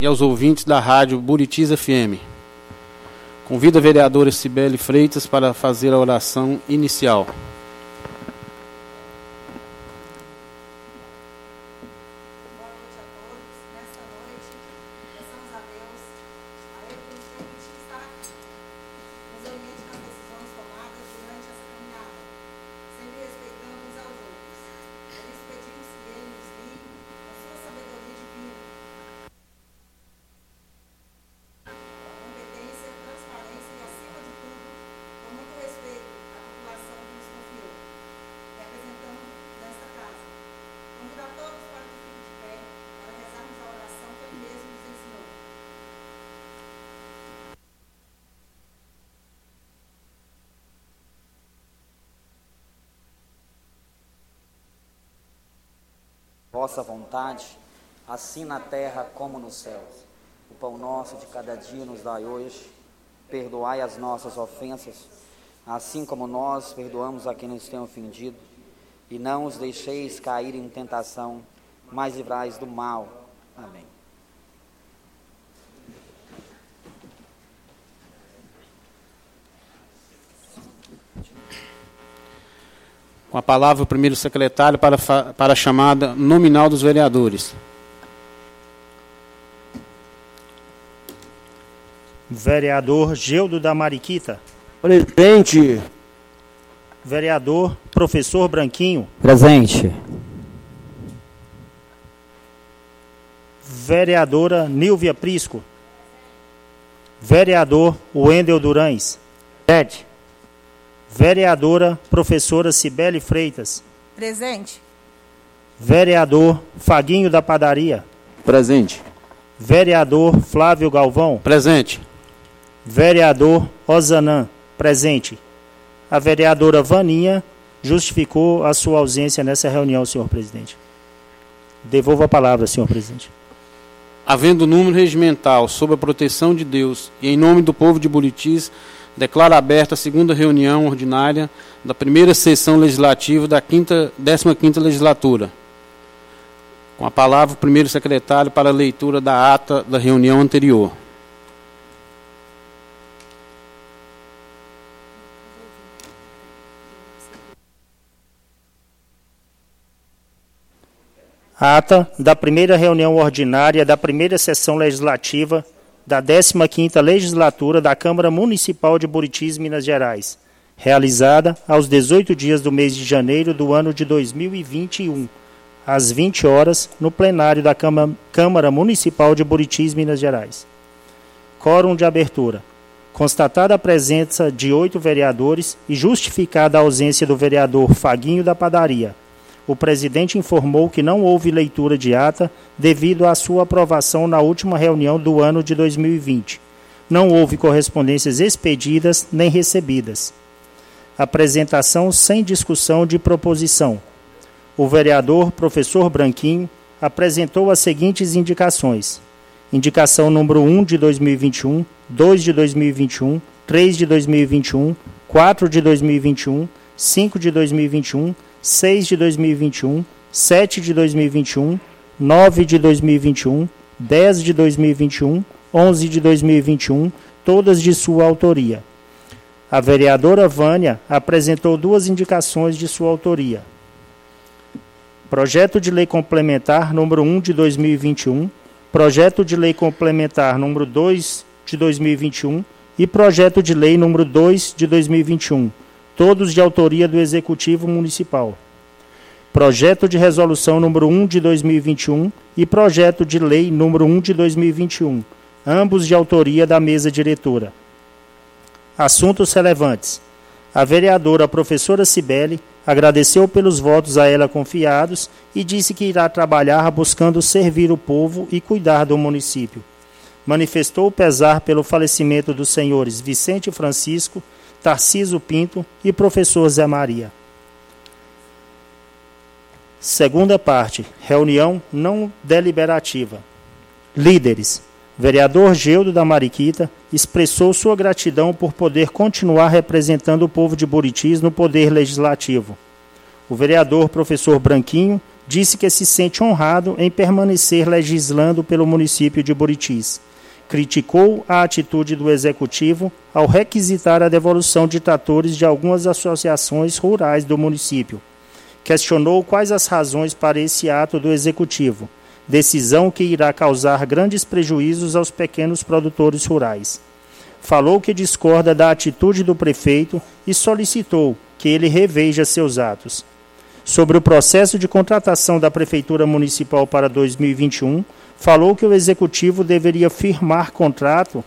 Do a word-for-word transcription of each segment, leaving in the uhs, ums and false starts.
e aos ouvintes da rádio Buritis F M. Convido a vereadora Cibele Freitas para fazer a oração inicial. Vossa vontade, assim na terra como nos céus. O pão nosso de cada dia nos dai hoje. Perdoai as nossas ofensas, assim como nós perdoamos a quem nos tem ofendido. E não os deixeis cair em tentação, mas livrai-os do mal. Amém. Com a palavra o primeiro secretário para, para a chamada nominal dos vereadores. Vereador Geudo da Mariquita. Presente. Vereador Professor Branquinho. Presente. Vereadora Nílvia Prisco. Vereador Wendel Durães. Presente. Vereadora Professora Cibele Freitas. Presente. Vereador Faguinho da Padaria. Presente. Vereador Flávio Galvão. Presente. Vereador Osanã. Presente. A vereadora Vaninha justificou a sua ausência nessa reunião, senhor presidente. Devolvo a palavra, senhor presidente. Havendo número regimental sob a proteção de Deus e em nome do povo de Buritis, declaro aberta a segunda reunião ordinária da primeira sessão legislativa da quinta, décima quinta legislatura. Com a palavra o primeiro secretário para a leitura da ata da reunião anterior. Ata da primeira reunião ordinária da primeira sessão legislativa da décima quinta legislatura da Câmara Municipal de Buritis, Minas Gerais, realizada aos dezoito dias do mês de janeiro do ano de dois mil e vinte e um, às vinte horas, no plenário da Câmara Municipal de Buritis, Minas Gerais. Quórum de abertura. Constatada a presença de oito vereadores e justificada a ausência do vereador Faguinho da Padaria, o presidente informou que não houve leitura de ata devido à sua aprovação na última reunião do ano de dois mil e vinte. Não houve correspondências expedidas nem recebidas. Apresentação sem discussão de proposição. O vereador Professor Branquinho apresentou as seguintes indicações. Indicação número um de dois mil e vinte e um, dois de dois mil e vinte e um, três de dois mil e vinte e um, quatro de dois mil e vinte e um, cinco de dois mil e vinte e um, seis de dois mil e vinte e um, sete de dois mil e vinte e um, nove de dois mil e vinte e um, dez de dois mil e vinte e um, onze de dois mil e vinte e um, todas de sua autoria. A vereadora Vânia apresentou duas indicações de sua autoria. Projeto de Lei Complementar número um de dois mil e vinte e um, Projeto de Lei Complementar número dois de dois mil e vinte e um e Projeto de Lei número dois de dois mil e vinte e um, todos de autoria do Executivo Municipal. Projeto de Resolução número um de dois mil e vinte e um e Projeto de Lei número um de dois mil e vinte e um, ambos de autoria da mesa diretora. Assuntos relevantes. A vereadora professora Cibele agradeceu pelos votos a ela confiados e disse que irá trabalhar buscando servir o povo e cuidar do município. Manifestou pesar pelo falecimento dos senhores Vicente Francisco, Tarciso Pinto e professor Zé Maria. Segunda parte, reunião não deliberativa. Líderes. Vereador Geudo da Mariquita expressou sua gratidão por poder continuar representando o povo de Buritis no Poder Legislativo. O vereador professor Branquinho disse que se sente honrado em permanecer legislando pelo município de Buritis. Criticou a atitude do Executivo ao requisitar a devolução de tratores de algumas associações rurais do município. Questionou quais as razões para esse ato do Executivo, decisão que irá causar grandes prejuízos aos pequenos produtores rurais. Falou que discorda da atitude do prefeito e solicitou que ele reveja seus atos. Sobre o processo de contratação da Prefeitura Municipal para dois mil e vinte e um, falou que o Executivo deveria firmar contrato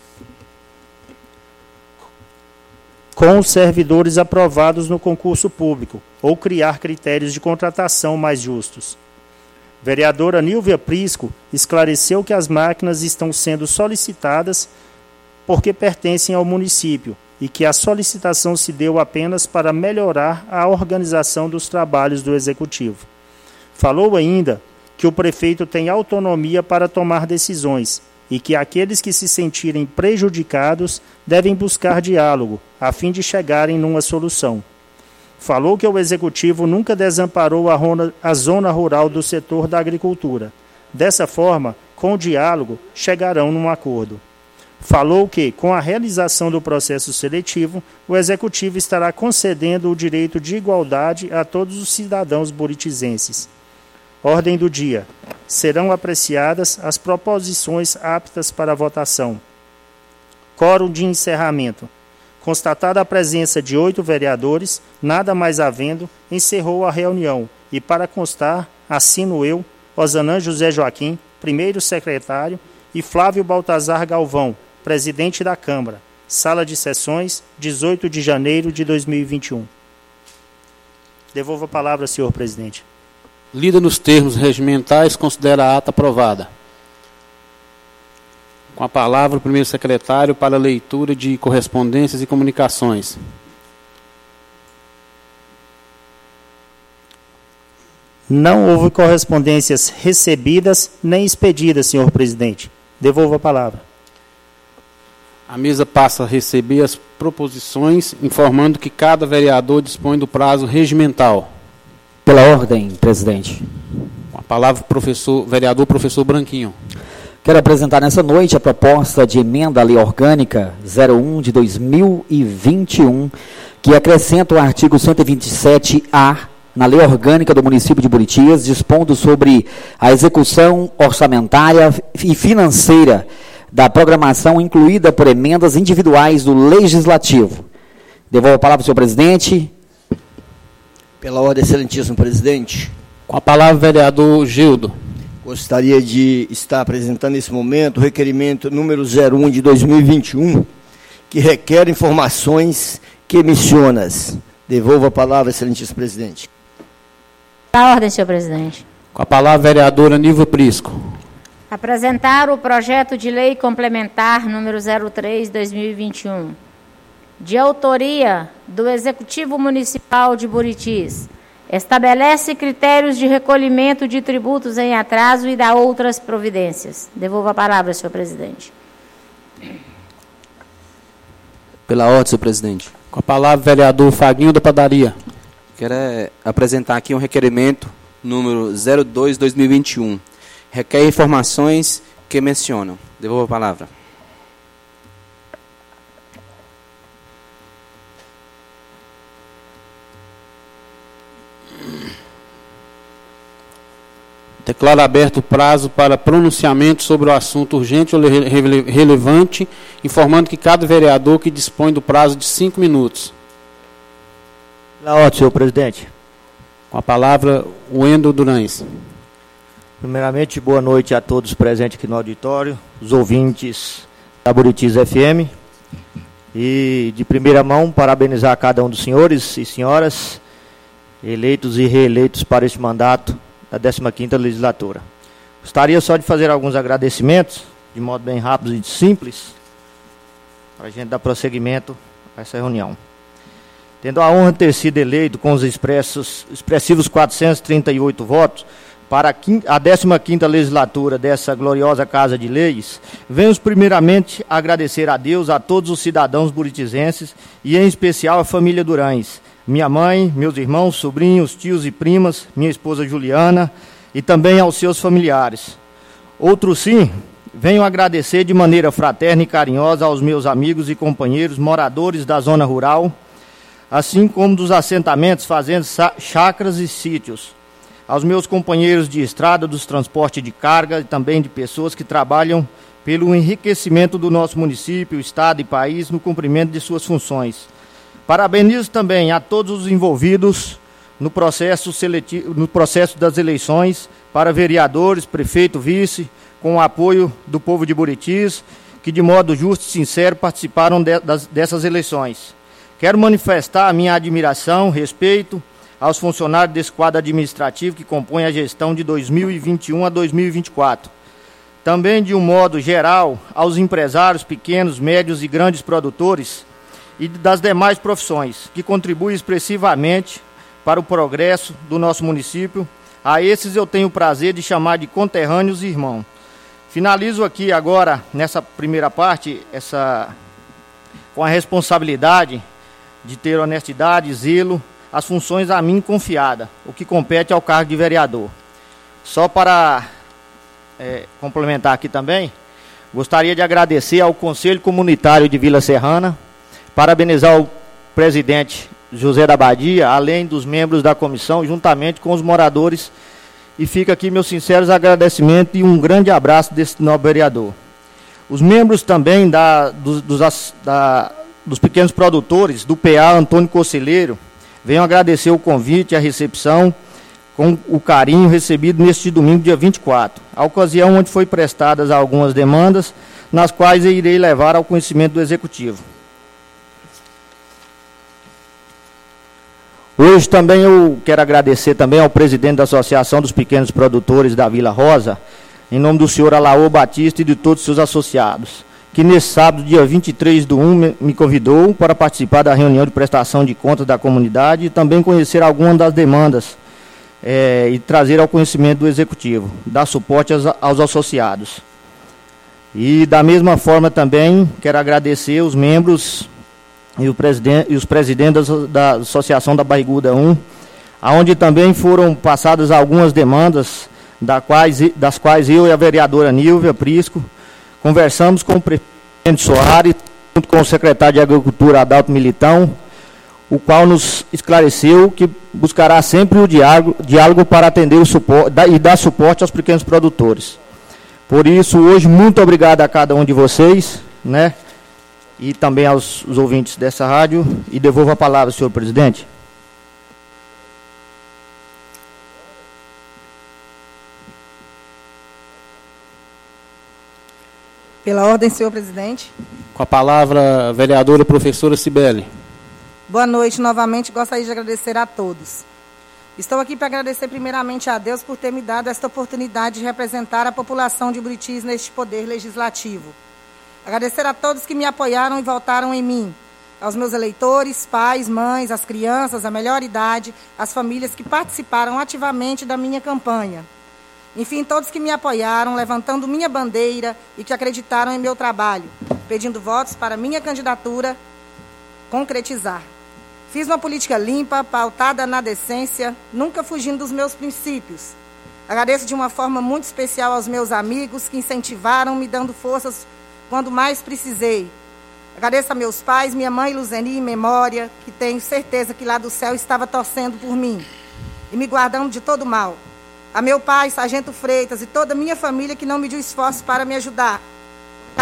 com os servidores aprovados no concurso público ou criar critérios de contratação mais justos. Vereadora Nilvia Prisco esclareceu que as máquinas estão sendo solicitadas porque pertencem ao município e que a solicitação se deu apenas para melhorar a organização dos trabalhos do Executivo. Falou ainda que o prefeito tem autonomia para tomar decisões e que aqueles que se sentirem prejudicados devem buscar diálogo, a fim de chegarem numa solução. Falou que o Executivo nunca desamparou a, rona, a zona rural do setor da agricultura. Dessa forma, com o diálogo, chegarão num acordo. Falou que, com a realização do processo seletivo, o Executivo estará concedendo o direito de igualdade a todos os cidadãos buritizenses. Ordem do dia. Serão apreciadas as proposições aptas para votação. Quórum de encerramento. Constatada a presença de oito vereadores, nada mais havendo, encerrou a reunião. E, para constar, assino eu, Osanã José Joaquim, primeiro secretário, e Flávio Baltazar Galvão, presidente da Câmara. Sala de sessões, dezoito de janeiro de dois mil e vinte e um. Devolvo a palavra, senhor presidente. Lida nos termos regimentais, considera a ata aprovada. Com a palavra, o primeiro secretário para a leitura de correspondências e comunicações. Não houve correspondências recebidas nem expedidas, senhor presidente. Devolvo a palavra. A mesa passa a receber as proposições, informando que cada vereador dispõe do prazo regimental. Pela ordem, presidente. Com a palavra, professor, vereador professor Branquinho. Quero apresentar nessa noite a proposta de emenda à Lei Orgânica zero um de dois mil e vinte e um, que acrescenta o artigo cento e vinte e sete A na Lei Orgânica do município de Buritis, dispondo sobre a execução orçamentária e financeira da programação incluída por emendas individuais do Legislativo. Devolvo a palavra ao senhor presidente. Pela ordem, excelentíssimo presidente. Com a palavra, vereador Gildo. Gostaria de estar apresentando nesse momento o requerimento número zero um de dois mil e vinte e um, que requer informações que mencionas. Devolvo a palavra, excelentíssimo presidente. A ordem, senhor presidente. Com a palavra, vereadora Nilva Prisco. Apresentar o projeto de lei complementar número zero três de dois mil e vinte e um, de autoria do Executivo Municipal de Buritis, estabelece critérios de recolhimento de tributos em atraso e dá outras providências. Devolvo a palavra, senhor presidente. Pela ordem, senhor presidente. Com a palavra, vereador Faguinho da Padaria. Quero é, apresentar aqui um requerimento número zero dois de dois mil e vinte e um. Requer informações que mencionam. Devolvo a palavra. Declaro aberto o prazo para pronunciamento sobre o assunto urgente ou rele- relevante, informando que cada vereador que dispõe do prazo de cinco minutos. Pela ordem, senhor presidente. Com a palavra, Wendel Durães. Primeiramente, boa noite a todos presentes aqui no auditório, os ouvintes da Buritis F M. E, de primeira mão, parabenizar a cada um dos senhores e senhoras eleitos e reeleitos para este mandato da décima quinta legislatura. Gostaria só de fazer alguns agradecimentos, de modo bem rápido e simples, para a gente dar prosseguimento a essa reunião. Tendo a honra de ter sido eleito com os expressos, expressivos quatrocentos e trinta e oito votos, para a décima quinta legislatura dessa gloriosa Casa de Leis, venho primeiramente agradecer a Deus, a todos os cidadãos buritizenses e em especial a família Durães, minha mãe, meus irmãos, sobrinhos, tios e primas, minha esposa Juliana e também aos seus familiares. Outro sim, venho agradecer de maneira fraterna e carinhosa aos meus amigos e companheiros moradores da zona rural, assim como dos assentamentos, fazendas, chácaras e sítios, aos meus companheiros de estrada, dos transportes de carga e também de pessoas que trabalham pelo enriquecimento do nosso município, estado e país no cumprimento de suas funções. Parabenizo também a todos os envolvidos no processo seletivo, no processo das eleições para vereadores, prefeito, vice, com o apoio do povo de Buritis, que de modo justo e sincero participaram de, das, dessas eleições. Quero manifestar a minha admiração, respeito aos funcionários desse quadro administrativo que compõe a gestão de dois mil e vinte e um a dois mil e vinte e quatro. Também, de um modo geral, aos empresários pequenos, médios e grandes produtores e das demais profissões, que contribuem expressivamente para o progresso do nosso município. A esses eu tenho o prazer de chamar de conterrâneos e irmãos. Finalizo aqui agora, nessa primeira parte, essa, com a responsabilidade de ter honestidade, zelo, as funções a mim confiada, o que compete ao cargo de vereador. Só para é, complementar aqui também, gostaria de agradecer ao Conselho Comunitário de Vila Serrana, parabenizar o presidente José da Badia, além dos membros da comissão, juntamente com os moradores, e fica aqui meus sinceros agradecimentos e um grande abraço desse nobre vereador. Os membros também da, dos, dos, da, dos pequenos produtores, do P A Antônio Conselheiro, venho agradecer o convite e a recepção com o carinho recebido neste domingo, dia vinte e quatro, a ocasião onde foi prestadas algumas demandas, nas quais eu irei levar ao conhecimento do Executivo. Hoje também eu quero agradecer também ao presidente da Associação dos Pequenos Produtores da Vila Rosa, em nome do senhor Alaô Batista e de todos os seus associados, que nesse sábado, dia vinte e três do um, me convidou para participar da reunião de prestação de contas da comunidade e também conhecer algumas das demandas é, e trazer ao conhecimento do Executivo, dar suporte aos, aos associados. E da mesma forma também quero agradecer os membros e, o presidente, e os presidentes da Associação da Barriguda um, onde também foram passadas algumas demandas, da quais, das quais eu e a vereadora Nilvia Prisco conversamos com o presidente Soares, junto com o secretário de Agricultura Adalto Militão, o qual nos esclareceu que buscará sempre o diálogo, diálogo para atender o suporte e dar suporte aos pequenos produtores. Por isso, hoje, muito obrigado a cada um de vocês, né? E também aos os ouvintes dessa rádio, e devolvo a palavra, senhor presidente. Pela ordem, senhor presidente. Com a palavra, a vereadora professora Cibele. Boa noite, novamente, gostaria de agradecer a todos. Estou aqui para agradecer primeiramente a Deus por ter me dado esta oportunidade de representar a população de Buritis neste poder legislativo. Agradecer a todos que me apoiaram e votaram em mim, aos meus eleitores, pais, mães, as crianças, a melhor idade, as famílias que participaram ativamente da minha campanha. Enfim, todos que me apoiaram, levantando minha bandeira e que acreditaram em meu trabalho, pedindo votos para minha candidatura concretizar. Fiz uma política limpa, pautada na decência, nunca fugindo dos meus princípios. Agradeço de uma forma muito especial aos meus amigos que incentivaram, me dando forças quando mais precisei. Agradeço a meus pais, minha mãe Luzeni, em memória, que tenho certeza que lá do céu estava torcendo por mim e me guardando de todo mal. A meu pai, Sargento Freitas, e toda a minha família que não mediu esforço para me ajudar. Não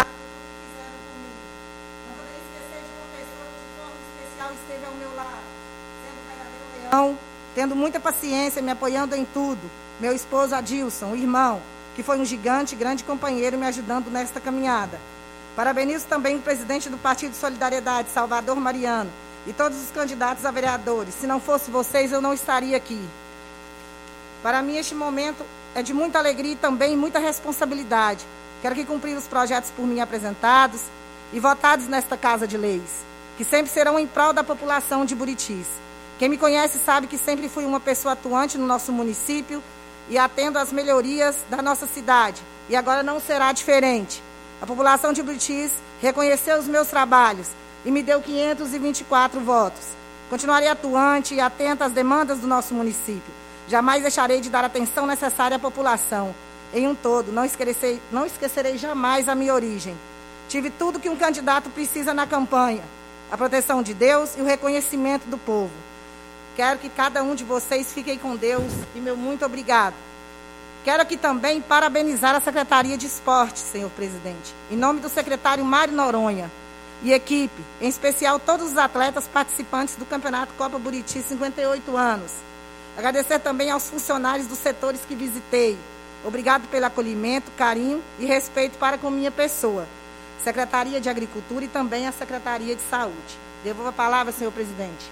poderia esquecer de uma pessoa que de forma especial esteve ao meu lado, sendo o verdadeiro leão, tendo muita paciência, me apoiando em tudo. Meu esposo Adilson, o irmão, que foi um gigante, grande companheiro, me ajudando nesta caminhada. Parabenizo também o presidente do Partido Solidariedade, Salvador Mariano, e todos os candidatos a vereadores. Se não fosse vocês, eu não estaria aqui. Para mim, este momento é de muita alegria e também muita responsabilidade. Quero aqui cumprir os projetos por mim apresentados e votados nesta Casa de Leis, que sempre serão em prol da população de Buritis. Quem me conhece sabe que sempre fui uma pessoa atuante no nosso município e atendo às melhorias da nossa cidade. E agora não será diferente. A população de Buritis reconheceu os meus trabalhos e me deu quinhentos e vinte e quatro votos. Continuarei atuante e atenta às demandas do nosso município. Jamais deixarei de dar a atenção necessária à população. Em um todo, não esquecerei, não esquecerei jamais a minha origem. Tive tudo que um candidato precisa na campanha: a proteção de Deus e o reconhecimento do povo. Quero que cada um de vocês fiquem com Deus e meu muito obrigado. Quero aqui também parabenizar a Secretaria de Esporte, senhor presidente, em nome do secretário Mário Noronha e equipe, em especial todos os atletas participantes do Campeonato Copa Buriti cinquenta e oito anos. Agradecer também aos funcionários dos setores que visitei. Obrigado pelo acolhimento, carinho e respeito para com minha pessoa. Secretaria de Agricultura e também a Secretaria de Saúde. Devolvo a palavra, senhor presidente.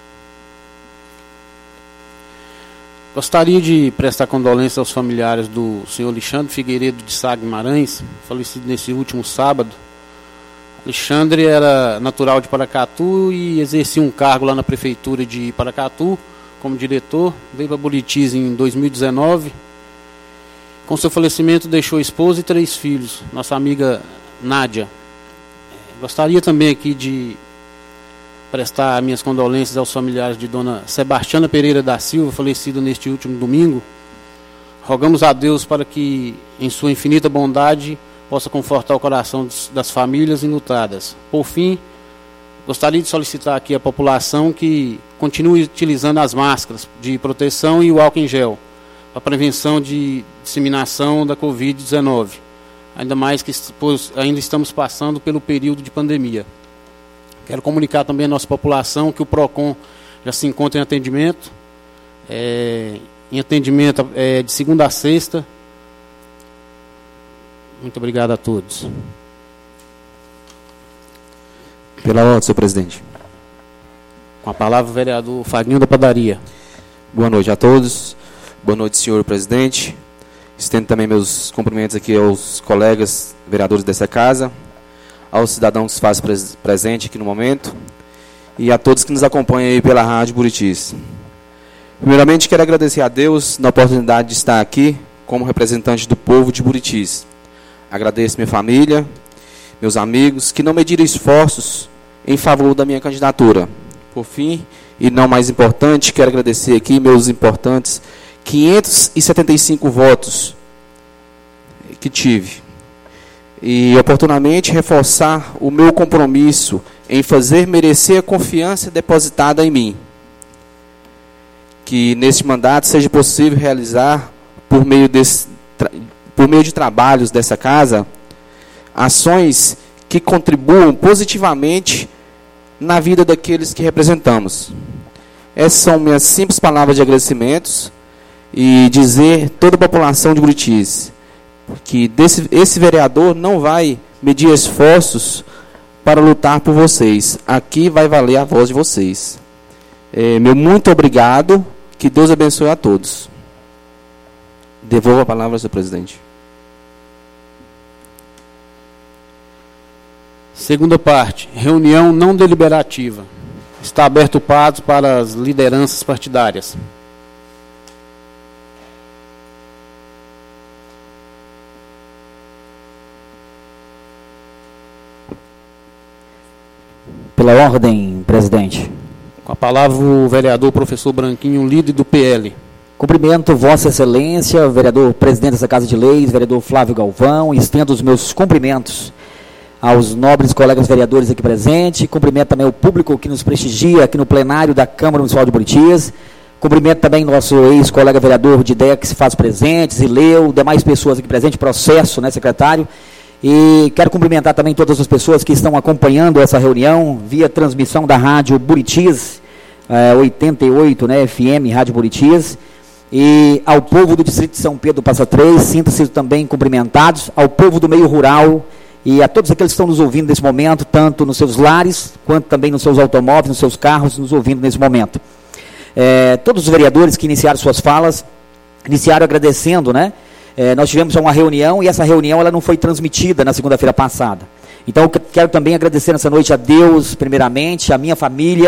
Gostaria de prestar condolências aos familiares do senhor Alexandre Figueiredo de Sá Guimarães, falecido nesse último sábado. Alexandre era natural de Paracatu e exercia um cargo lá na prefeitura de Paracatu como diretor. Veio para Buritis em dois mil e dezenove. Com seu falecimento deixou esposa e três filhos. Nossa amiga Nádia. Gostaria também aqui de prestar minhas condolências aos familiares de dona Sebastiana Pereira da Silva, falecida neste último domingo. Rogamos a Deus para que, em sua infinita bondade, possa confortar o coração das famílias enlutadas. Por fim, gostaria de solicitar aqui à população que continue utilizando as máscaras de proteção e o álcool em gel para a prevenção de disseminação da covid dezenove. Ainda mais que pois, ainda estamos passando pelo período de pandemia. Quero comunicar também à nossa população que o PROCON já se encontra em atendimento, é, em atendimento é, de segunda a sexta. Muito obrigado a todos. Pela ordem, senhor presidente. Com a palavra o vereador Faguinho da Padaria. Boa noite a todos. Boa noite, senhor presidente. Estendo também meus cumprimentos aqui aos colegas vereadores dessa casa, aos cidadãos que se fazem pres presente aqui no momento e a todos que nos acompanham aí pela Rádio Buritis. Primeiramente, quero agradecer a Deus na oportunidade de estar aqui como representante do povo de Buritis. Agradeço minha família, meus amigos, que não mediram esforços em favor da minha candidatura. Por fim, e não mais importante, quero agradecer aqui meus importantes quinhentos e setenta e cinco votos que tive. E, oportunamente, reforçar o meu compromisso em fazer merecer a confiança depositada em mim. Que, neste mandato, seja possível realizar, por meio, desse, por meio de trabalhos dessa casa, ações que contribuam positivamente na vida daqueles que representamos. Essas são minhas simples palavras de agradecimentos e dizer a toda a população de Buritis que desse, esse vereador não vai medir esforços para lutar por vocês. Aqui vai valer a voz de vocês. É, meu muito obrigado. Que Deus abençoe a todos. Devolvo a palavra ao senhor presidente. Segunda parte. Reunião não deliberativa. Está aberto o prazo para as lideranças partidárias. Pela ordem, presidente. Com a palavra o vereador professor Branquinho, líder do P L. Cumprimento Vossa Excelência, vereador presidente dessa Casa de Leis, vereador Flávio Galvão, e estendo os meus cumprimentos aos nobres colegas vereadores aqui presentes. Cumprimento também o público que nos prestigia aqui no plenário da Câmara Municipal de Buritis. Cumprimento também nosso ex-colega vereador de ideia que se faz presente, Zileu, demais pessoas aqui presentes, processo, né, secretário. E quero cumprimentar também todas as pessoas que estão acompanhando essa reunião via transmissão da Rádio Buritis, é, oitenta e oito, né, F M, Rádio Buritis. E ao povo do Distrito de São Pedro Passa Três, sintam-se também cumprimentados, ao povo do meio rural e a todos aqueles que estão nos ouvindo nesse momento, tanto nos seus lares, quanto também nos seus automóveis, nos seus carros, nos ouvindo nesse momento. É, todos os vereadores que iniciaram suas falas, iniciaram agradecendo, né? É, nós tivemos uma reunião e essa reunião ela não foi transmitida na segunda-feira passada. Então, eu quero também agradecer nessa noite a Deus, primeiramente, a minha família,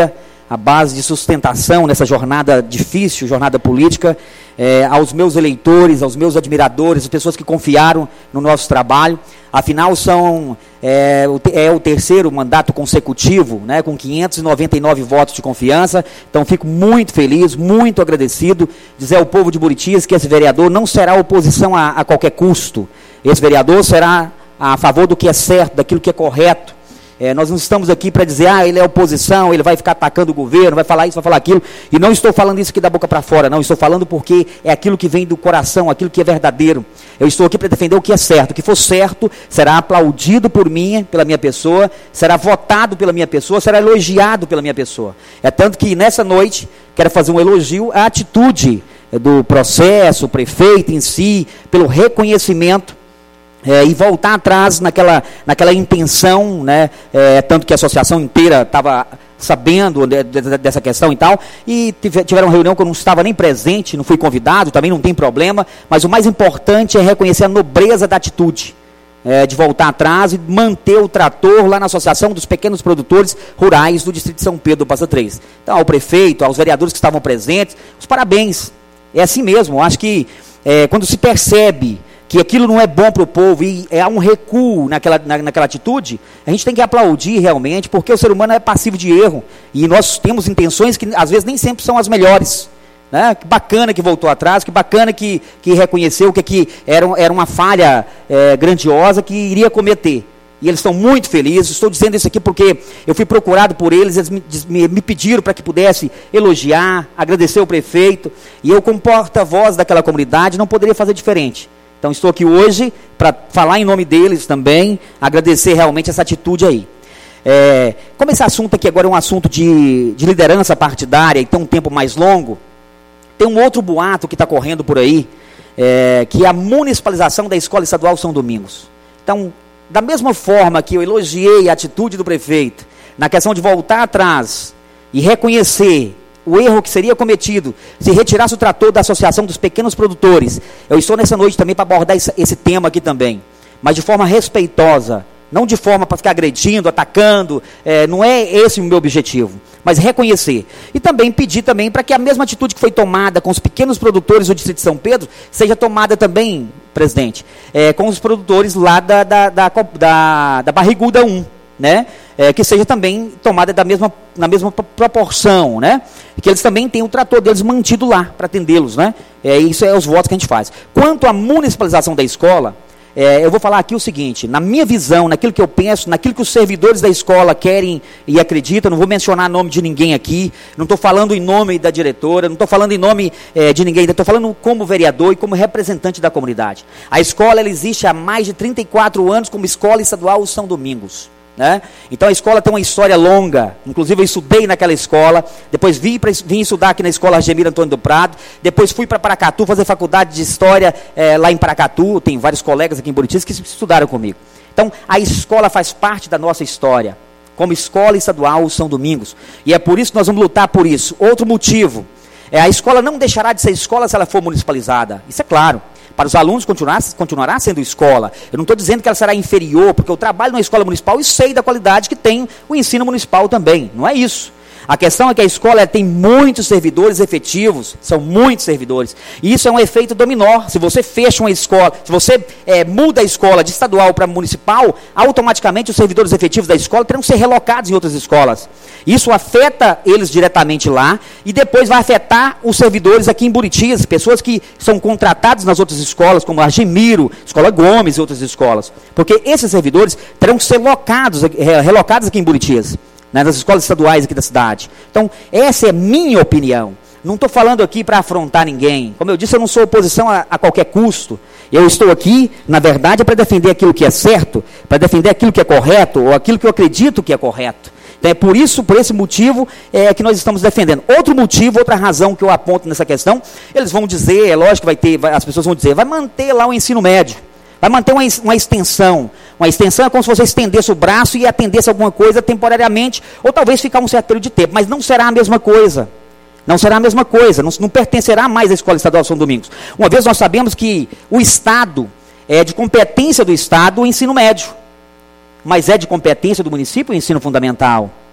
a base de sustentação nessa jornada difícil, jornada política, é, aos meus eleitores, aos meus admiradores, as pessoas que confiaram no nosso trabalho. Afinal, são, é, é o terceiro mandato consecutivo, né, com quinhentos e noventa e nove votos de confiança. Então, fico muito feliz, muito agradecido, dizer ao povo de Buritis que esse vereador não será oposição a, a qualquer custo. Esse vereador será a favor do que é certo, daquilo que é correto. É, nós não estamos aqui para dizer, ah, ele é oposição, ele vai ficar atacando o governo, vai falar isso, vai falar aquilo. E não estou falando isso aqui da boca para fora, não. Estou falando porque é aquilo que vem do coração, aquilo que é verdadeiro. Eu estou aqui para defender o que é certo. O que for certo será aplaudido por mim, pela minha pessoa, será votado pela minha pessoa, será elogiado pela minha pessoa. É tanto que nessa noite quero fazer um elogio à atitude do processo, o prefeito em si, pelo reconhecimento. É, e voltar atrás naquela, naquela intenção, né, é, tanto que a associação inteira estava sabendo de, de, dessa questão e tal, e tive, tiveram uma reunião que eu não estava nem presente, não fui convidado, também não tem problema, mas o mais importante é reconhecer a nobreza da atitude, é, de voltar atrás e manter o trator lá na Associação dos Pequenos Produtores Rurais do Distrito de São Pedro do Passa Três. Então, ao prefeito, aos vereadores que estavam presentes, os parabéns, é assim mesmo, eu acho que é, quando se percebe que aquilo não é bom para o povo e há um recuo naquela, na, naquela atitude, a gente tem que aplaudir realmente, porque o ser humano é passivo de erro, e nós temos intenções que às vezes nem sempre são as melhores, né? Que bacana que voltou atrás, que bacana que, que reconheceu que aqui era, era uma falha é, grandiosa que iria cometer, e eles estão muito felizes. Estou dizendo isso aqui porque eu fui procurado por eles, eles me, me, me pediram para que pudesse elogiar, agradecer o prefeito, e eu, como porta-voz daquela comunidade, não poderia fazer diferente. Então, estou aqui hoje para falar em nome deles também, agradecer realmente essa atitude aí. É, como esse assunto aqui agora é um assunto de, de liderança partidária e tem um tempo mais longo, tem um outro boato que está correndo por aí, é, que é a municipalização da Escola Estadual São Domingos. Então, da mesma forma que eu elogiei a atitude do prefeito, na questão de voltar atrás e reconhecer o erro que seria cometido se retirasse o trator da Associação dos Pequenos Produtores, eu estou nessa noite também para abordar esse, esse tema aqui também, mas de forma respeitosa, não de forma para ficar agredindo, atacando, é, não é esse o meu objetivo, mas reconhecer. E também pedir também para que a mesma atitude que foi tomada com os pequenos produtores do Distrito de São Pedro, seja tomada também, presidente, é, com os produtores lá da, da, da, da, da Barriguda um, né? É, que seja também tomada da mesma, na mesma proporção, né? E que eles também tenham o trator deles mantido lá, para atendê-los, né? É, isso é os votos que a gente faz. Quanto à municipalização da escola, é, eu vou falar aqui o seguinte, na minha visão, naquilo que eu penso, naquilo que os servidores da escola querem e acreditam, não vou mencionar nome de ninguém aqui, não estou falando em nome da diretora, não estou falando em nome é, de ninguém, estou falando como vereador e como representante da comunidade. A escola ela existe há mais de trinta e quatro anos como Escola Estadual São Domingos. Né? Então a escola tem uma história longa, inclusive eu estudei naquela escola, depois vim, pra, vim estudar aqui na escola Argemir Antônio do Prado, depois fui para Paracatu fazer faculdade de história é, lá em Paracatu, tem vários colegas aqui em Buritis que estudaram comigo. Então a escola faz parte da nossa história, como Escola Estadual São Domingos, e é por isso que nós vamos lutar por isso. Outro motivo, é, a escola não deixará de ser escola se ela for municipalizada, isso é claro. Para os alunos continuar, continuará sendo escola. Eu não estou dizendo que ela será inferior, porque eu trabalho na escola municipal e sei da qualidade que tem o ensino municipal também. Não é isso. A questão é que a escola tem muitos servidores efetivos, são muitos servidores. E isso é um efeito dominó. Se você fecha uma escola, se você é, muda a escola de estadual para municipal, automaticamente os servidores efetivos da escola terão que ser relocados em outras escolas. Isso afeta eles diretamente lá e depois vai afetar os servidores aqui em Buritis, pessoas que são contratados nas outras escolas, como a Argemiro, Escola Gomes e outras escolas. Porque esses servidores terão que ser locados, relocados aqui em Buritis, né, nas escolas estaduais aqui da cidade. Então, essa é a minha opinião. Não estou falando aqui para afrontar ninguém. Como eu disse, eu não sou oposição a, a qualquer custo. Eu estou aqui, na verdade, para defender aquilo que é certo, para defender aquilo que é correto, ou aquilo que eu acredito que é correto. Então, é por isso, por esse motivo, é, que nós estamos defendendo. Outro motivo, outra razão que eu aponto nessa questão, eles vão dizer, é lógico que vai ter, vai, as pessoas vão dizer, vai manter lá o ensino médio. Vai manter uma, uma extensão. Uma extensão é como se você estendesse o braço e atendesse alguma coisa temporariamente, ou talvez ficar um certo período de tempo, mas não será a mesma coisa. Não será a mesma coisa, não, não pertencerá mais à Escola Estadual São Domingos. Uma vez nós sabemos que o Estado, é de competência do Estado o ensino médio, mas é de competência do município o ensino fundamental.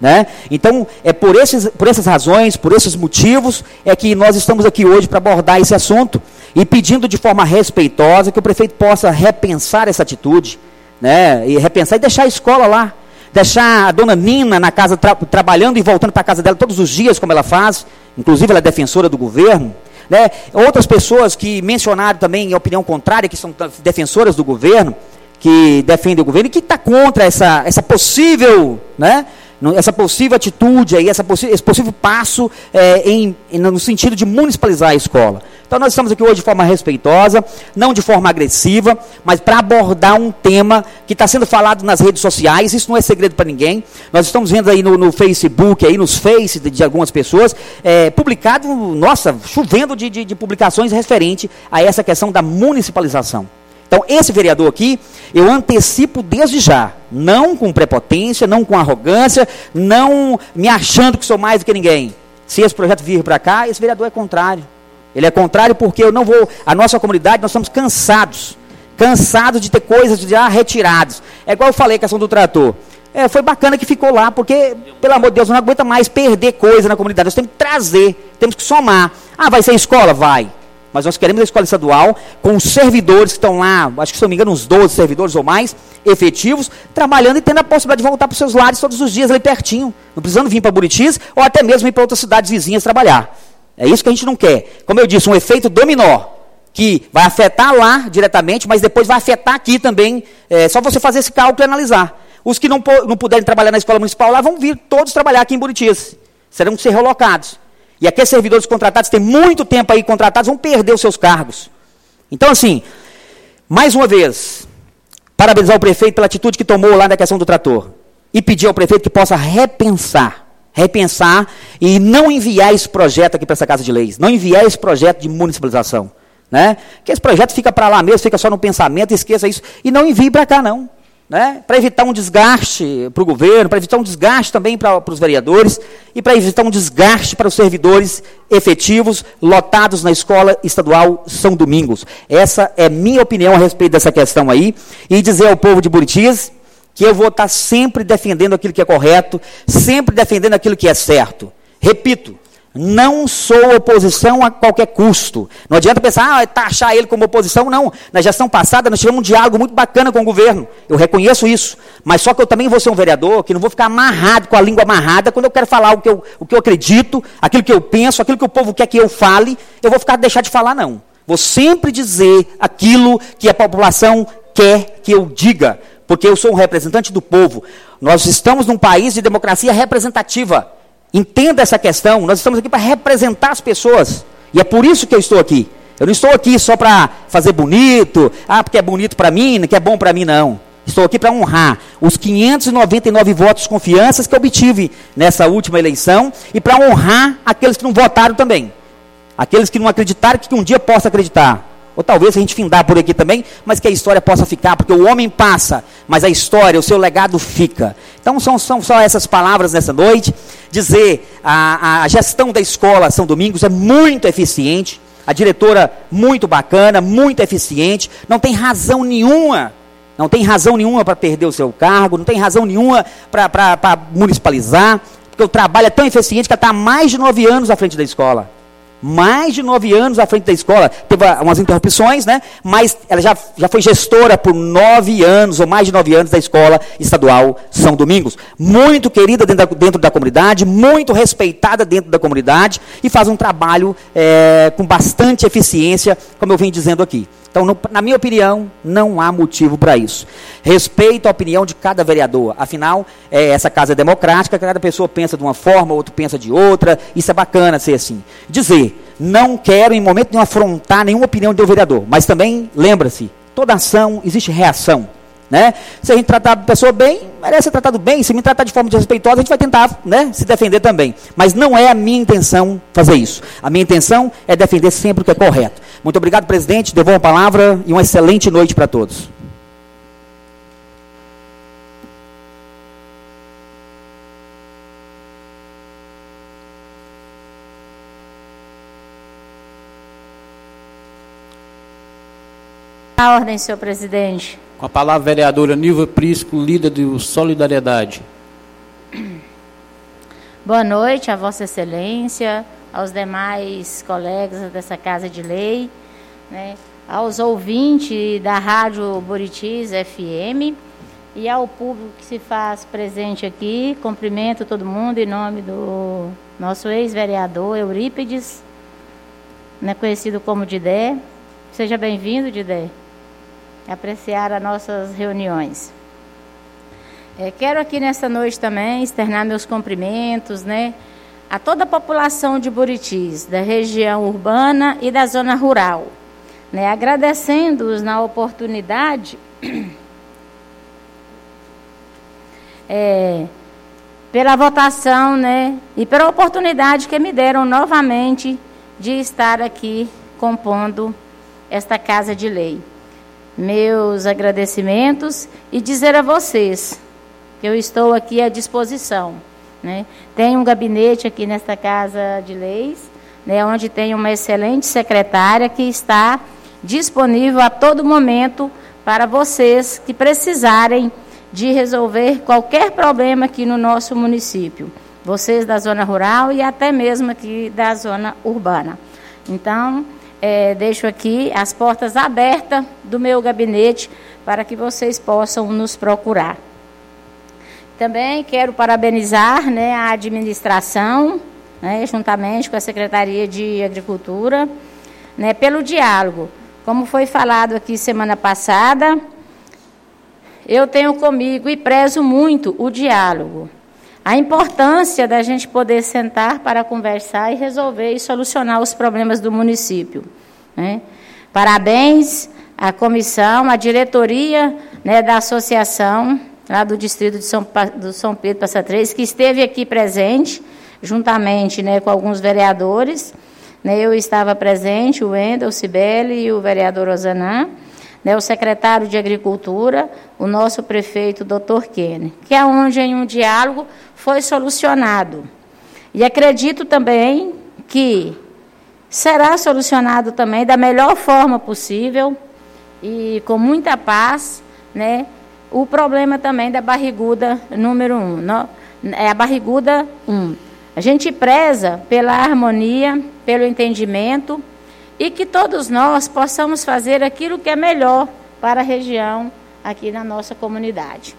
Né? Então, é por, esses, por essas razões, por esses motivos, é que nós estamos aqui hoje para abordar esse assunto e pedindo de forma respeitosa que o prefeito possa repensar essa atitude, né? E repensar e deixar a escola lá, deixar a dona Nina na casa tra trabalhando e voltando para a casa dela todos os dias, como ela faz, inclusive ela é defensora do governo, né? Outras pessoas que mencionaram também em opinião contrária, que são defensoras do governo, que defendem o governo e que está contra essa, essa possível, né? essa possível atitude, aí, essa possi esse possível passo é, em, em, no sentido de municipalizar a escola. Então nós estamos aqui hoje de forma respeitosa, não de forma agressiva, mas para abordar um tema que está sendo falado nas redes sociais. Isso não é segredo para ninguém. Nós estamos vendo aí no, no Facebook, aí nos Face de, de algumas pessoas, é, publicado, nossa, chovendo de, de, de publicações referente a essa questão da municipalização. Então, esse vereador aqui, eu antecipo desde já, não com prepotência, não com arrogância, não me achando que sou mais do que ninguém. Se esse projeto vir para cá, esse vereador é contrário. Ele é contrário porque eu não vou, a nossa comunidade, nós estamos cansados, cansados de ter coisas já retiradas. É igual eu falei, a questão do trator. É, foi bacana que ficou lá, porque, pelo amor de Deus, não aguenta mais perder coisa na comunidade. Nós temos que trazer, temos que somar. Ah, vai ser escola? Vai. Mas nós queremos a escola estadual com os servidores que estão lá, acho que se não me engano, uns doze servidores ou mais, efetivos, trabalhando e tendo a possibilidade de voltar para os seus lares todos os dias ali pertinho, não precisando vir para Buritis ou até mesmo ir para outras cidades vizinhas trabalhar. É isso que a gente não quer. Como eu disse, um efeito dominó, que vai afetar lá diretamente, mas depois vai afetar aqui também, é só você fazer esse cálculo e analisar. Os que não, não puderem trabalhar na escola municipal lá, vão vir todos trabalhar aqui em Buritis, serão ser relocados. E aqueles servidores contratados, têm muito tempo aí contratados, vão perder os seus cargos. Então, assim, mais uma vez, parabenizar o prefeito pela atitude que tomou lá na questão do trator. E pedir ao prefeito que possa repensar, repensar e não enviar esse projeto aqui para essa Casa de Leis, não enviar esse projeto de municipalização. Né? Que esse projeto fica para lá mesmo, fica só no pensamento, esqueça isso, e não envie para cá não. Né? Para evitar um desgaste para o governo, para evitar um desgaste também para os vereadores e para evitar um desgaste para os servidores efetivos lotados na Escola Estadual São Domingos. Essa é minha opinião a respeito dessa questão aí. E dizer ao povo de Buritis que eu vou estar sempre defendendo aquilo que é correto, sempre defendendo aquilo que é certo. Repito, não sou oposição a qualquer custo. Não adianta pensar, ah, taxar ele como oposição. Não. Na gestão passada, nós tivemos um diálogo muito bacana com o governo. Eu reconheço isso. Mas só que eu também vou ser um vereador que não vou ficar amarrado, com a língua amarrada, quando eu quero falar o que eu, o que eu acredito, aquilo que eu penso, aquilo que o povo quer que eu fale, eu vou ficar deixar de falar, não. Vou sempre dizer aquilo que a população quer que eu diga, porque eu sou um representante do povo. Nós estamos num país de democracia representativa. Entenda essa questão, nós estamos aqui para representar as pessoas, e é por isso que eu estou aqui. Eu não estou aqui só para fazer bonito, ah, porque é bonito para mim, que é bom para mim, não. Estou aqui para honrar os quinhentos e noventa e nove votos de confiança que eu obtive nessa última eleição, e para honrar aqueles que não votaram também. Aqueles que não acreditaram que um dia possa acreditar. Ou talvez a gente findar por aqui também, mas que a história possa ficar, porque o homem passa, mas a história, o seu legado fica. Então são, são só essas palavras nessa noite. Dizer, a, a gestão da escola São Domingos é muito eficiente, a diretora muito bacana, muito eficiente, não tem razão nenhuma, não tem razão nenhuma para perder o seu cargo, não tem razão nenhuma para municipalizar, porque o trabalho é tão eficiente que ela está há mais de nove anos à frente da escola. Mais de nove anos à frente da escola, teve umas interrupções, né? Mas ela já, já foi gestora por nove anos, ou mais de nove anos, da Escola Estadual São Domingos. Muito querida dentro da, dentro da comunidade, muito respeitada dentro da comunidade, e faz um trabalho é, com bastante eficiência, como eu venho dizendo aqui. Então, no, na minha opinião, não há motivo para isso. Respeito a opinião de cada vereador. Afinal, é, essa casa é democrática, cada pessoa pensa de uma forma, outro pensa de outra. Isso é bacana ser assim. Dizer, não quero em momento nenhum afrontar nenhuma opinião do vereador. Mas também, lembra-se, toda ação existe reação. Né? Se a gente tratar a pessoa bem, merece ser tratado bem. Se me tratar de forma desrespeitosa, a gente vai tentar, né, se defender também. Mas não é a minha intenção fazer isso. A minha intenção é defender sempre o que é correto. Muito obrigado, presidente. Devolvo a palavra e uma excelente noite para todos. A ordem, senhor presidente. Com a palavra, a vereadora Nilva Prisco, líder do Solidariedade. Boa noite a Vossa Excelência, aos demais colegas dessa Casa de Lei, né, aos ouvintes da Rádio Buritis F M e ao público que se faz presente aqui. Cumprimento todo mundo em nome do nosso ex-vereador Eurípides, né, conhecido como Didé. Seja bem-vindo, Didé, apreciar as nossas reuniões. É, quero aqui nesta noite também externar meus cumprimentos, né, a toda a população de Buritis, da região urbana e da zona rural, né, agradecendo-os na oportunidade é, pela votação, né, e pela oportunidade que me deram novamente de estar aqui compondo esta Casa de Lei. Meus agradecimentos e dizer a vocês que eu estou aqui à disposição, né? Tem um gabinete aqui nesta Casa de Leis, né, onde tem uma excelente secretária que está disponível a todo momento para vocês que precisarem de resolver qualquer problema aqui no nosso município, vocês da zona rural e até mesmo aqui da zona urbana. Então, é, deixo aqui as portas abertas do meu gabinete para que vocês possam nos procurar. Também quero parabenizar, né, a administração, né, juntamente com a Secretaria de Agricultura, né, pelo diálogo. Como foi falado aqui semana passada, eu tenho comigo e prezo muito o diálogo. A importância da gente poder sentar para conversar e resolver e solucionar os problemas do município, né? Parabéns à comissão, à diretoria, né, da associação, lá do distrito de São, do São Pedro Passa Três, que esteve aqui presente, juntamente, né, com alguns vereadores. Né, eu estava presente, o Wendel, o Cibele e o vereador Osanã, né, o secretário de Agricultura, o nosso prefeito, doutor Kenny, que é onde, em um diálogo, foi solucionado. E acredito também que será solucionado também da melhor forma possível e com muita paz, né, o problema também da barriguda número um, no, é a barriguda um. A gente preza pela harmonia, pelo entendimento e que todos nós possamos fazer aquilo que é melhor para a região aqui na nossa comunidade.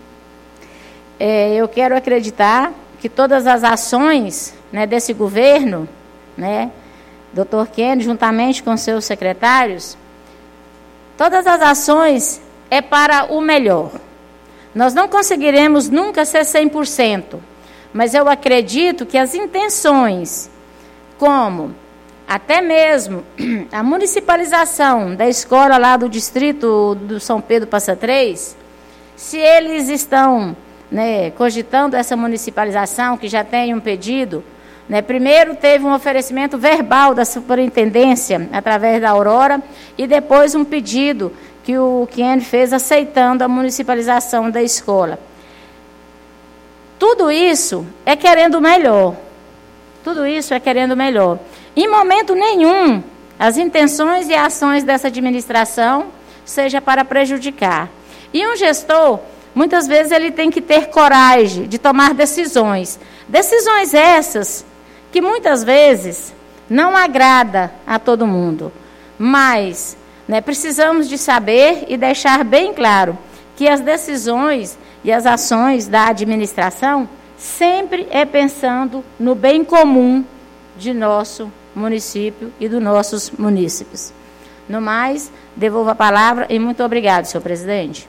É, eu quero acreditar que todas as ações, né, desse governo, né, doutor Kenny, juntamente com seus secretários, todas as ações é para o melhor. Nós não conseguiremos nunca ser cem por cento, mas eu acredito que as intenções, como até mesmo a municipalização da escola lá do distrito do São Pedro Passa Três, se eles estão, né, cogitando essa municipalização, que já tem um pedido, né, primeiro teve um oferecimento verbal da superintendência, através da Aurora, e depois um pedido que o Kenny fez aceitando a municipalização da escola. Tudo isso é querendo melhor. Tudo isso é querendo melhor. Em momento nenhum, as intenções e ações dessa administração seja para prejudicar. E um gestor, muitas vezes, ele tem que ter coragem de tomar decisões. Decisões essas que muitas vezes não agrada a todo mundo, mas, né, precisamos de saber e deixar bem claro que as decisões e as ações da administração sempre é pensando no bem comum de nosso município e dos nossos munícipes. No mais, devolvo a palavra e muito obrigado, senhor presidente.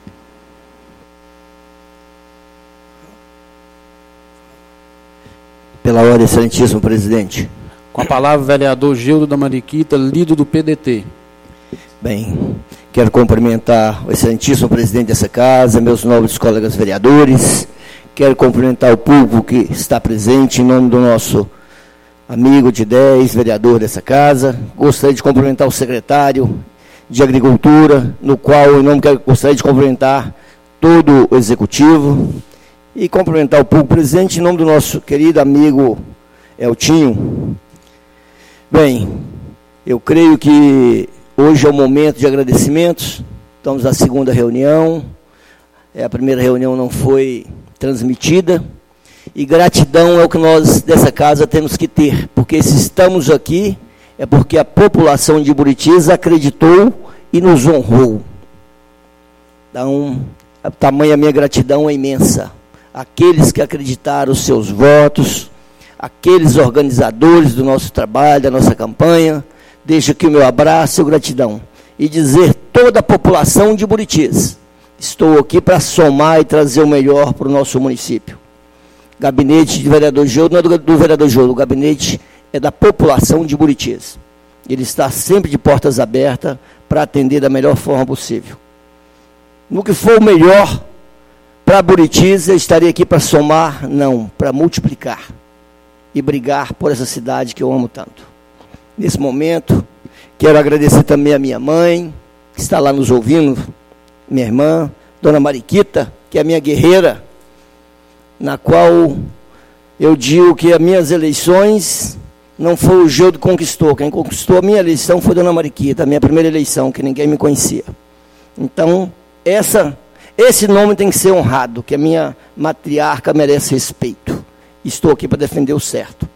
Pela ordem, excelentíssimo presidente. Com a palavra, o vereador Gildo da Mariquita, líder do P D T. Bem, quero cumprimentar o excelentíssimo presidente dessa casa, meus nobres colegas vereadores. Quero cumprimentar o público que está presente em nome do nosso amigo de dez, vereador dessa casa. Gostaria de cumprimentar o secretário de Agricultura, no qual, em nome, gostaria de cumprimentar todo o executivo e cumprimentar o público presente em nome do nosso querido amigo Eltinho. Bem, eu creio que hoje é o momento de agradecimentos. Estamos na segunda reunião. A primeira reunião não foi transmitida. E gratidão é o que nós dessa casa temos que ter, porque se estamos aqui é porque a população de Buritis acreditou e nos honrou. Então, a tamanha minha gratidão é imensa. Aqueles que acreditaram os seus votos, aqueles organizadores do nosso trabalho, da nossa campanha, deixo aqui o meu abraço e gratidão. E dizer toda a população de Buritis, estou aqui para somar e trazer o melhor para o nosso município. Gabinete de vereador Geudo não é do, do vereador Geudo, o gabinete é da população de Buritis. Ele está sempre de portas abertas para atender da melhor forma possível. No que for o melhor para Buritis, eu estarei aqui para somar, não, para multiplicar e brigar por essa cidade que eu amo tanto. Nesse momento, quero agradecer também a minha mãe, que está lá nos ouvindo, minha irmã, dona Mariquita, que é a minha guerreira, na qual eu digo que as minhas eleições não foi o Geudo que conquistou. Quem conquistou a minha eleição foi a dona Mariquita, a minha primeira eleição, que ninguém me conhecia. Então, essa, esse nome tem que ser honrado, que a minha matriarca merece respeito. Estou aqui para defender o certo.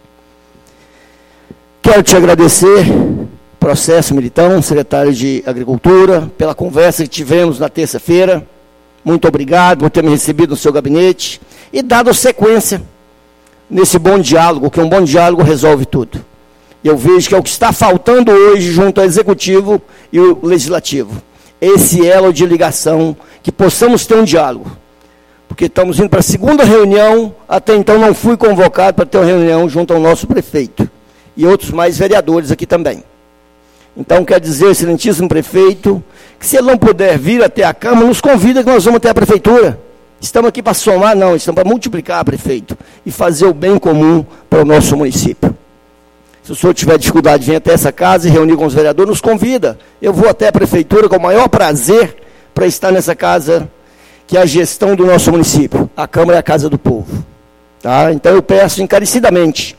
Quero te agradecer, Processo Militão, secretário de Agricultura, pela conversa que tivemos na terça-feira. Muito obrigado por ter me recebido no seu gabinete e dado sequência nesse bom diálogo, que um bom diálogo resolve tudo. Eu vejo que é o que está faltando hoje junto ao Executivo e o Legislativo. Esse elo de ligação, que possamos ter um diálogo. Porque estamos indo para a segunda reunião, até então não fui convocado para ter uma reunião junto ao nosso prefeito. E outros mais vereadores aqui também. Então, quero dizer, excelentíssimo prefeito, que se ele não puder vir até a Câmara, nos convida que nós vamos até a Prefeitura. Estamos aqui para somar, não, estamos para multiplicar, prefeito, e fazer o bem comum para o nosso município. Se o senhor tiver dificuldade, vem até essa casa e reunir com os vereadores, nos convida. Eu vou até a Prefeitura com o maior prazer para estar nessa casa, que é a gestão do nosso município. A Câmara é a casa do povo. Tá? Então, eu peço encarecidamente,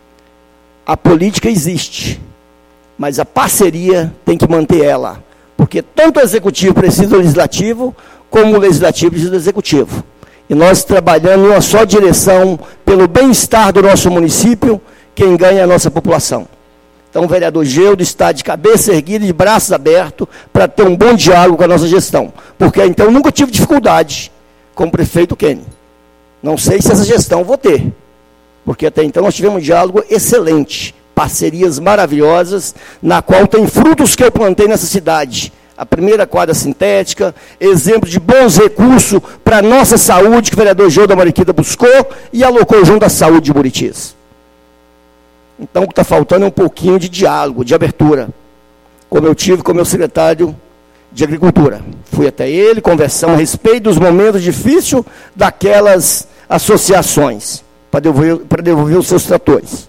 a política existe, mas a parceria tem que manter ela, porque tanto o Executivo precisa do Legislativo, como o Legislativo precisa do Executivo. E nós trabalhando em uma só direção, pelo bem-estar do nosso município, quem ganha é a nossa população. Então o vereador Geudo está de cabeça erguida e de braços abertos para ter um bom diálogo com a nossa gestão, porque então nunca tive dificuldade com o prefeito Kenny. Não sei se essa gestão eu vou ter, porque até então nós tivemos um diálogo excelente, parcerias maravilhosas, na qual tem frutos que eu plantei nessa cidade. A primeira quadra sintética, exemplo de bons recursos para a nossa saúde, que o vereador Geudo da Mariquita buscou e alocou junto à saúde de Buritis. Então, o que está faltando é um pouquinho de diálogo, de abertura, como eu tive com o meu secretário de Agricultura. Fui até ele, conversamos a respeito dos momentos difíceis daquelas associações, para devolver, para devolver os seus tratores.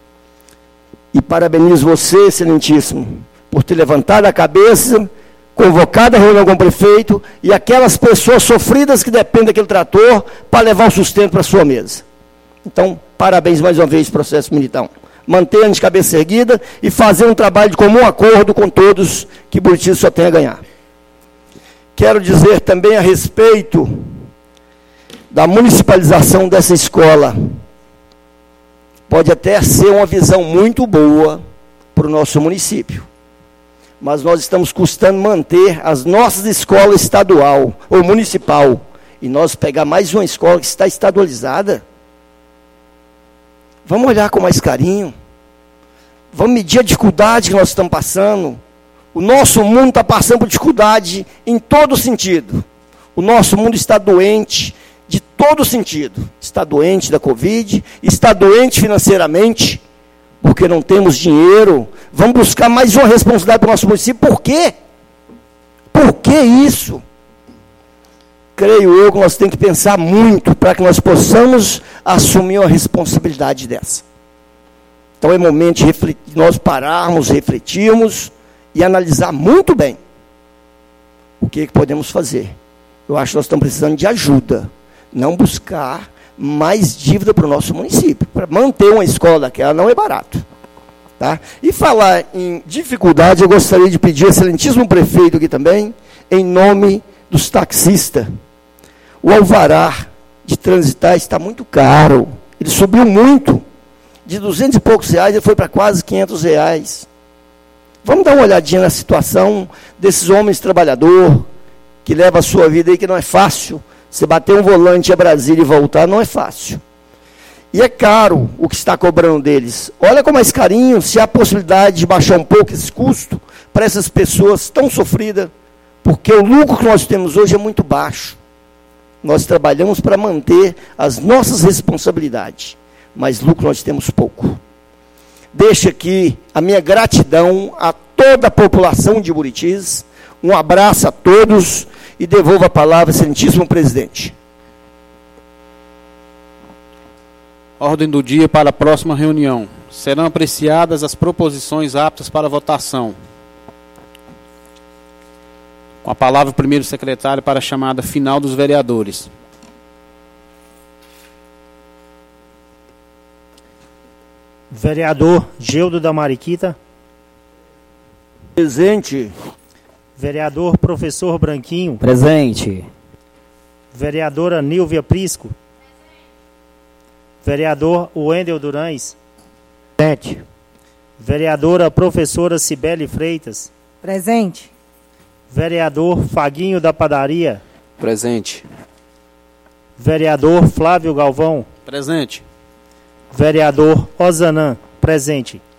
E parabenizo você, excelentíssimo, por ter levantado a cabeça, convocado a reunião com o prefeito e aquelas pessoas sofridas que dependem daquele trator para levar o sustento para a sua mesa. Então, parabéns mais uma vez, Processo Militão. Mantenha-nos de cabeça erguida e fazer um trabalho de comum acordo com todos, que Buritis só tem a ganhar. Quero dizer também a respeito da municipalização dessa escola. Pode até ser uma visão muito boa para o nosso município, mas nós estamos custando manter as nossas escolas estadual ou municipal, e nós pegar mais uma escola que está estadualizada. Vamos olhar com mais carinho, vamos medir a dificuldade que nós estamos passando. O nosso mundo está passando por dificuldade em todo sentido. O nosso mundo está doente de todo sentido. Está doente da Covid, está doente financeiramente, porque não temos dinheiro. Vamos buscar mais uma responsabilidade para o nosso município. Por quê? Por que isso? Creio eu que nós temos que pensar muito para que nós possamos assumir uma responsabilidade dessa. Então é momento de refletir, nós pararmos, refletirmos e analisar muito bem o que, que podemos fazer. Eu acho que nós estamos precisando de ajuda, não buscar mais dívida para o nosso município. Para manter uma escola daquela não é barato. Tá? E falar em dificuldade, eu gostaria de pedir ao excelentíssimo prefeito aqui também, em nome dos taxistas. O alvará de transitar está muito caro. Ele subiu muito. De duzentos e poucos reais, ele foi para quase quinhentos reais. Vamos dar uma olhadinha na situação desses homens trabalhadores, que levam a sua vida aí, que não é fácil. Você bater um volante a Brasília e voltar, não é fácil. E é caro o que está cobrando deles. Olha com mais carinho se há possibilidade de baixar um pouco esse custo para essas pessoas tão sofridas, porque o lucro que nós temos hoje é muito baixo. Nós trabalhamos para manter as nossas responsabilidades, mas lucro nós temos pouco. Deixo aqui a minha gratidão a toda a população de Buritis, um abraço a todos e devolvo a palavra, excelentíssimo presidente. Ordem do dia para a próxima reunião. Serão apreciadas as proposições aptas para votação. Com a palavra o primeiro secretário para a chamada final dos vereadores. Vereador Geudo da Mariquita. Presente. Vereador Professor Branquinho. Presente. Vereadora Nílvia Prisco. Vereador Wendel Durães. Presente. Vereadora Professora Cibele Freitas. Presente. Vereador Faguinho da Padaria. Presente. Vereador Flávio Galvão. Presente. Vereador Ozanã. Presente.